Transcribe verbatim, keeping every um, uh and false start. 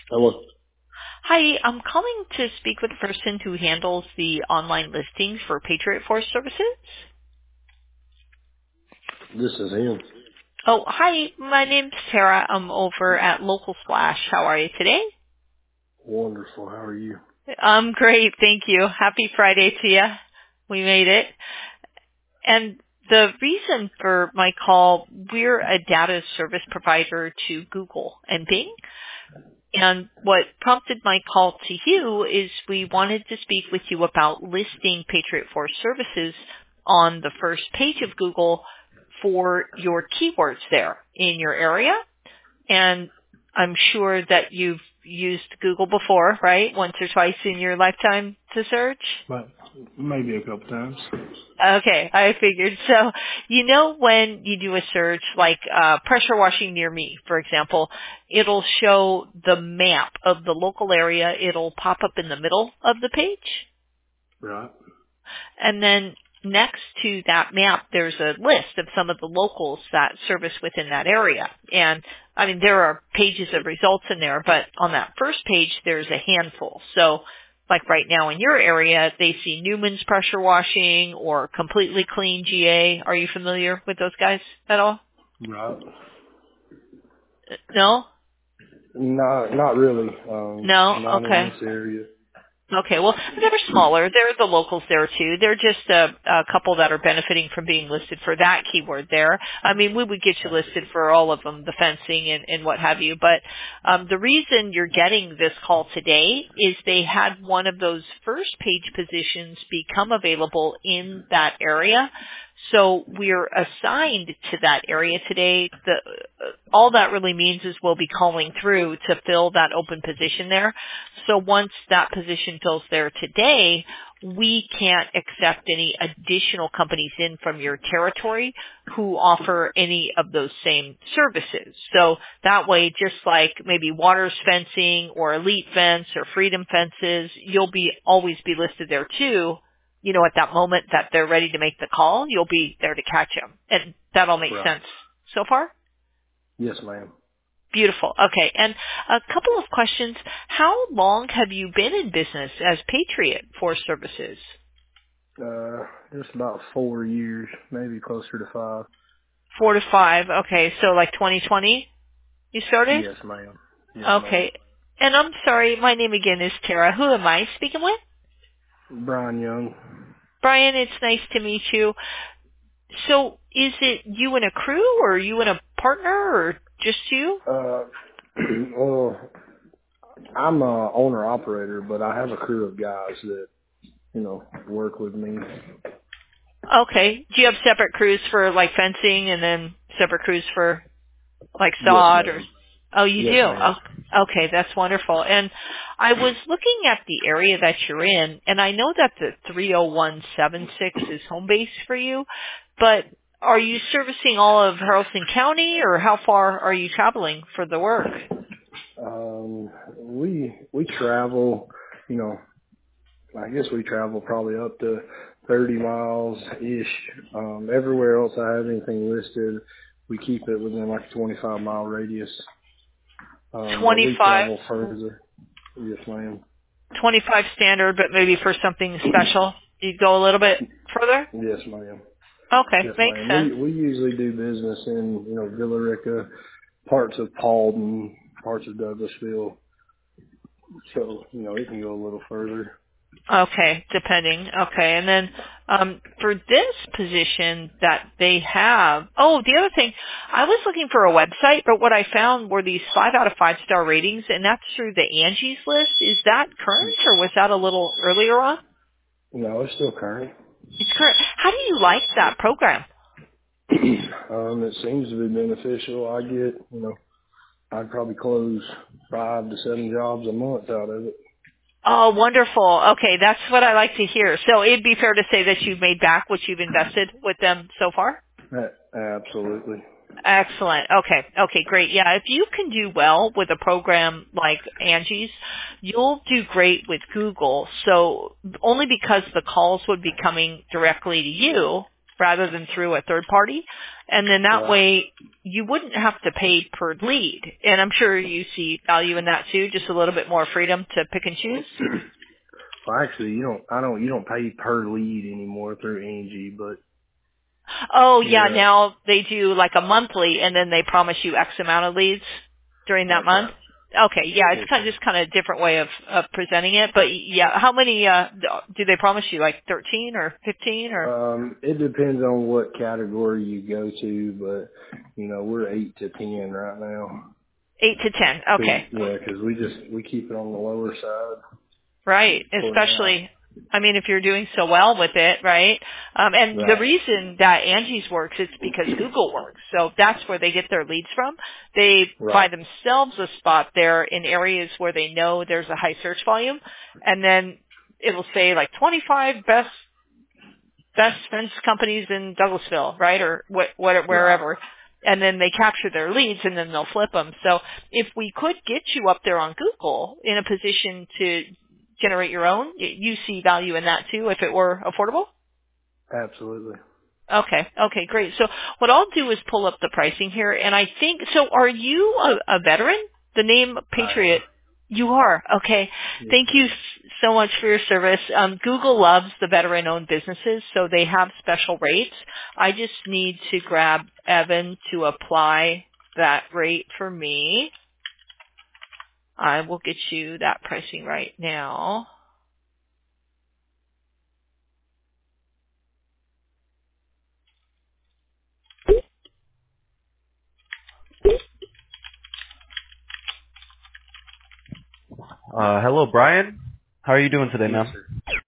Hello. Hi, I'm calling to speak with the person who handles the online listings for Patriot Force Services. This is him. Oh, hi, my name's Tara. I'm over at Local Splash. How are you today? Wonderful. How are you? I'm great, thank you. Happy Friday to you. We made it. And the reason for my call, we're a data service provider to Google and Bing. And what prompted my call to you is we wanted to speak with you about listing Patriot Force Services on the first page of Google for your keywords there in your area. And I'm sure that you've used Google before, right? Once or twice in your lifetime to search? But maybe a couple times. Okay, I figured. So, you know when you do a search like uh, pressure washing near me, for example, it'll show the map of the local area. It'll pop up in the middle of the page. Right. And then next to that map, there's a list of some of the locals that service within that area. And, I mean, there are pages of results in there, but on that first page, there's a handful. So, like right now in your area, they see Newman's Pressure Washing or Completely Clean G A. Are you familiar with those guys at all? Right. No? Not not really. Um, No? not in Okay. this area. Okay, well, they're smaller. They're the locals there too. They're just a, a couple that are benefiting from being listed for that keyword there. I mean, we would get you listed for all of them, the fencing and, and what have you. But um, the reason you're getting this call today is they had one of those first page positions become available in that area. So we're assigned to that area today. The, all that really means is we'll be calling through to fill that open position there. So once that position fills there today, we can't accept any additional companies in from your territory who offer any of those same services. So that way, just like maybe Waters Fencing or Elite Fence or Freedom Fences, you'll be always be listed there too. You know, at that moment that they're ready to make the call, you'll be there to catch them. And that all makes Right. sense so far? Yes, ma'am. Beautiful. Okay. And a couple of questions. How long have you been in business as Patriot Force Services? Uh, just about four years, maybe closer to five. Four to five. Okay. So like twenty twenty you started? Yes, ma'am. Yes, ma'am. Okay. And I'm sorry, my name again is Tara. Who am I speaking with? Brian Young. Brian, it's nice to meet you. So is it you and a crew or you and a partner or just you? Uh, well, I'm a owner operator, but I have a crew of guys that you know work with me. Okay. Do you have separate crews for like fencing and then separate crews for like Yes, sod or? ma'am. Oh, you Yes, do. ma'am. Oh, okay, that's wonderful. And I was looking at the area that you're in, and I know that the three oh one seven six is home base for you, but are you servicing all of Haralson County, or how far are you traveling for the work? Um, we we travel, you know, I guess we travel probably up to thirty miles ish. Um, everywhere else I have anything listed, we keep it within like a twenty-five mile radius. Um, but we twenty-five, travel further. Yes, ma'am. twenty-five standard, but maybe for something special, you'd go a little bit further? Yes, ma'am. Okay, Yes, makes ma'am. sense. We we usually do business in you know Villa Rica, parts of Paulden, parts of Douglasville. So you know it can go a little further. Okay, depending. Okay, and then um, for this position that they have, oh, the other thing, I was looking for a website, but what I found were these five out of five star ratings, and that's through the Angie's List. Is that current, or was that a little earlier on? No, it's still current. It's current. How do you like that program? um, it seems to be beneficial. I get, you know, I'd probably close five to seven jobs a month out of it. Oh, wonderful. Okay, that's what I like to hear. So it'd be fair to say that you've made back what you've invested with them so far? A- Absolutely. Excellent. Okay. Okay, great. Yeah, if you can do well with a program like Angie's, you'll do great with Google. So only because the calls would be coming directly to you, rather than through a third party. And then that Right. way you wouldn't have to pay per lead. And I'm sure you see value in that too, just a little bit more freedom to pick and choose. Well, actually, you don't. I don't. You don't pay per lead anymore through Angie, but Oh yeah, yeah, now they do like a monthly and then they promise you X amount of leads during that that's month. right. Okay, yeah, it's Yes, kind of just kind of a different way of, of presenting it. But yeah, how many uh do they promise you? Like thirteen or fifteen or Um, it depends on what category you go to, but you know, we're eight to ten right now. eight to ten? Cause, Okay. yeah, because we just we keep it on the lower side Right. for now. Especially, I mean, if you're doing so well with it, right? Um, and the Right. reason that Angie's works is because Google works. So that's where they get their leads from. They buy Right. themselves a spot there in areas where they know there's a high search volume. And then it'll say like twenty-five best best fence companies in Douglasville, right? Or what, what, Right. wherever. And then they capture their leads and then they'll flip them. So if we could get you up there on Google in a position to generate your own, y- you see value in that too if it were affordable? Absolutely. Okay. Okay, great. So what I'll do is pull up the pricing here and I think, so are you a, a veteran? The name I Patriot. am. You are. Okay. Yes, Thank you ma'am. s- so much for your service. Um, Google loves the veteran-owned businesses, so they have special rates. I just need to grab Evan to apply that rate for me. I will get you that pricing right now. Uh, hello, Brian. How are you doing today, Yes, ma'am? sir.